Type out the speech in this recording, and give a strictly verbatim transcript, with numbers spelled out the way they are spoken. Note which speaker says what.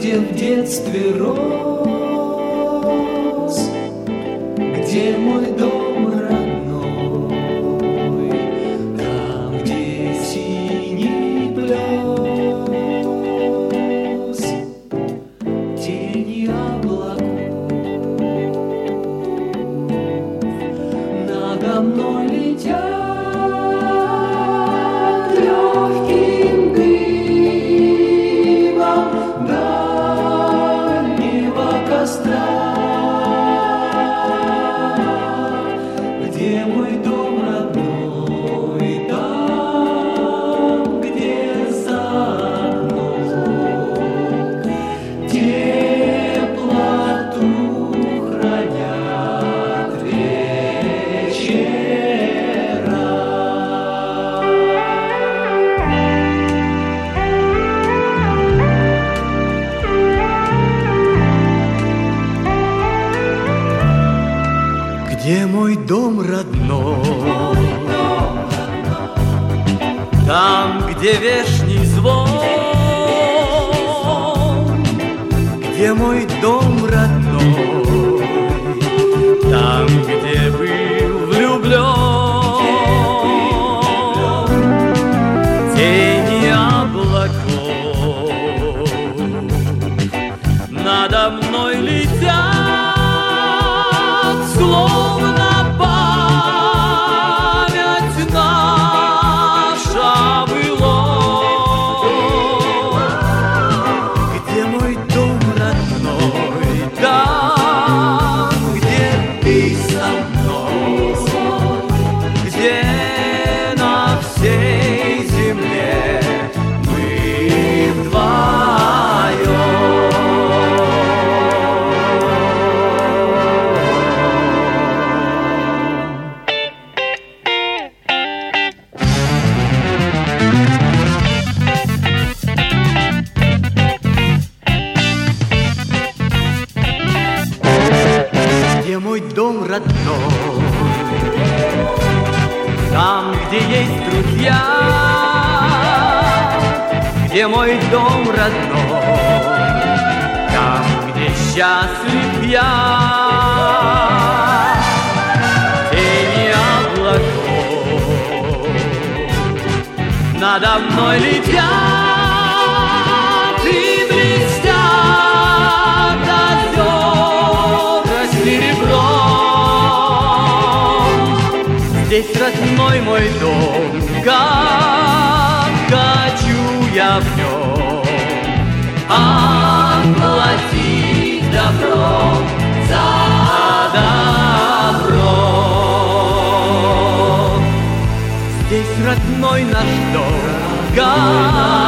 Speaker 1: где в детстве рос, где мой дом родной, там, где синий плес, тени облаков надо мной летят. Где мой дом родной, там, где за окном теплоту хранят вечера. Где мой дом родной, там, где вешний звон, где мой дом родной, там, где был влюблен, тени облаков надо мной летят. Словно память наша былой. Где мой дом родной, там, где ты со мной, где на всей земле мы вдвоем. Где мой дом родной, там, где есть друзья, где мой дом родной, там, где счастлив я. Тени облаков надо мной летят и блестят озера серебром. Здесь родной мой дом, как хочу я в нем, отплатить добром за добро. Здесь родной наш дом, как